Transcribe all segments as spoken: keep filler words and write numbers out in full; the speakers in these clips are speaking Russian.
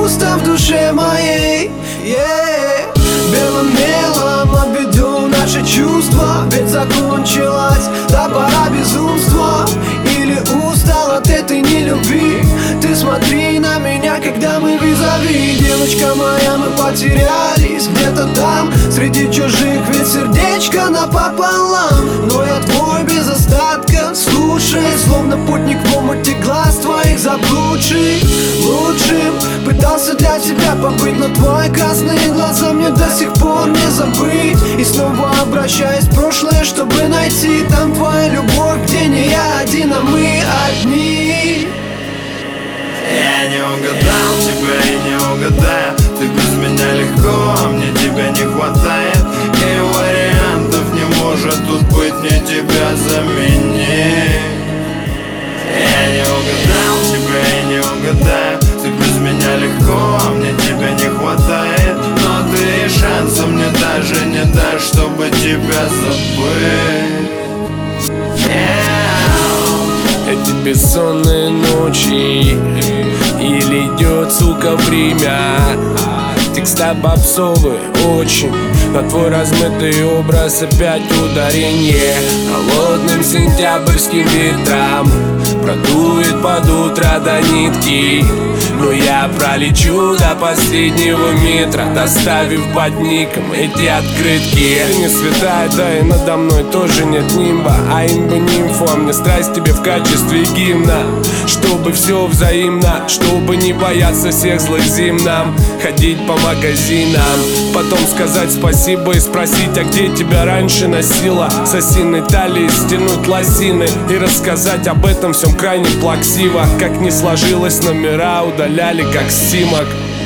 пусто в душе моей, yeah. Белым мелом обведу наши чувства, ведь закончилась та пора безумства. Или устал от этой нелюбви? Ты смотри на меня, когда мы визави. Девочка моя, мы потерялись где-то там среди чужих, ведь сердечко напополам. Но я твой без остатка, слушай, словно путник в омуте глаз твоих заблудший. Лучшим пытался для тебя побыть, но твои красные глаза мне до сих пор не забыть. И снова обращаюсь в прошлое, чтобы найти там твою любовь, где не я один, а мы одни. Я не угадал тебя и не угадаю. Ты без меня легко, а мне тебя не хватает. И вариантов не может тут быть, мне тебя заменить. Я не угадал тебя и не угадаю. Ты без меня легко, а мне тебя не хватает. Но ты и шанса мне даже не дашь, чтобы тебя забыть. Эти бессонные ночи, или идет, сука, время. Текста попсовые очень, на твой размытый образ опять ударение. Холодным сентябрьским ветром продует под утро до нитки. Но я пролечу до последнего метра, доставив под ником эти открытки. Ты не святая, да и надо мной тоже нет нимба. А имба нимфу, а мне страсть тебе в качестве гимна. Чтобы все взаимно, чтобы не бояться всех злых зим нам. Ходить по магазинам, потом сказать спасибо и спросить, а где тебя раньше носила. С осиной талии стянуть лосины и рассказать об этом всем крайне плаксиво. Как не сложилось, номера удаляли как симок.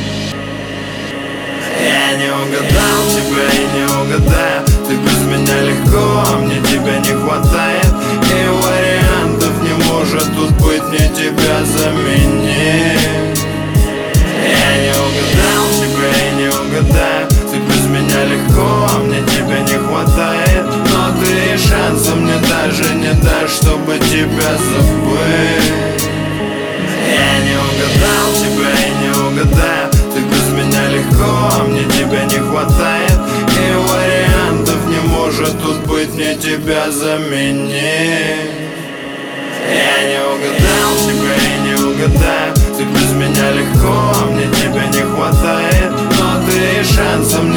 Я не угадал тебя и не угадаю. Ты без меня легко, а мне тебя не хватает. И вариантов не может тут быть, мне тебя заменить. Я не угадал тебя и не угадаю. Ты без меня легко, а мне тебя не хватает. Но ты и шанса мне даже не дашь, чтобы тебя забыть. Я не угадал тебя и не угадаю. Ты без меня легко, а мне тебя не хватает. И вариантов не может тут быть, мне тебя заменить. Я не угадал тебя и не угадаю. Ты без меня легко, а мне тебя не хватает. Но ты и шансом